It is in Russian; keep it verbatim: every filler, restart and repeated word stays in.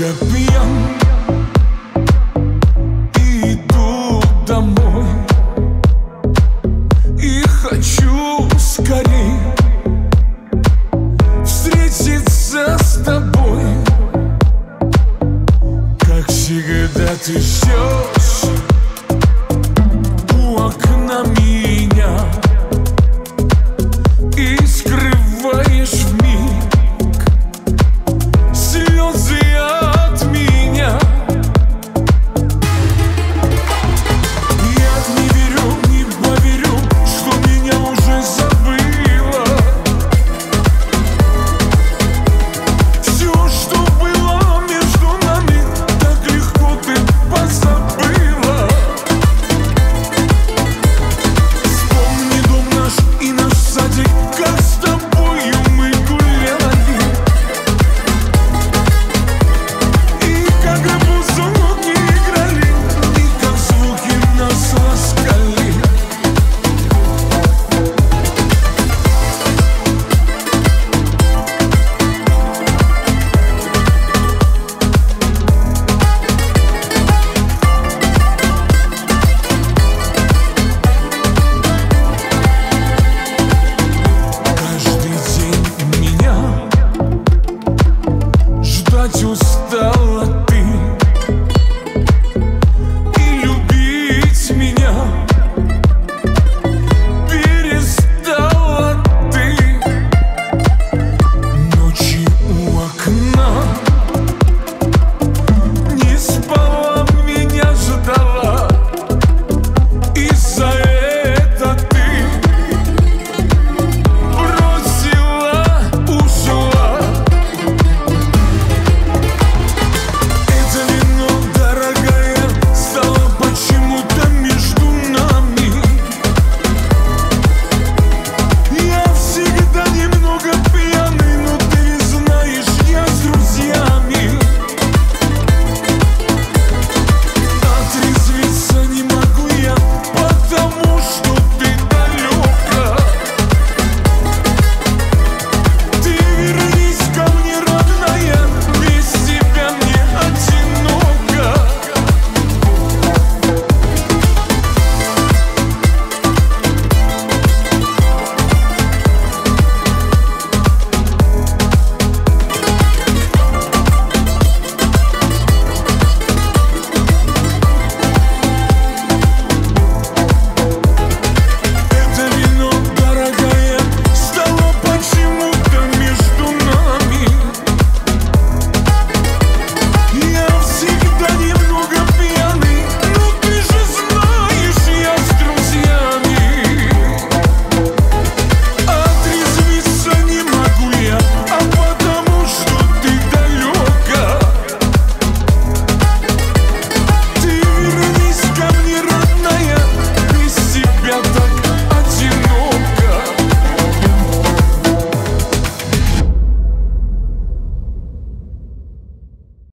Немного пьян и иду домой, и хочу скорей встретиться с тобой. Как всегда ты ждешь у окна меня и скрываешь вмиг слезы от меня. Я не верю, не поверю, что меня уже забыла. Все, что было между нами, так легко ты позабыла. Вспомни дом наш и наш садик, как с тобою мы гуляли, и как музыки играли, и как звуки нас ласкали. Каждый день меня ждать успеешь.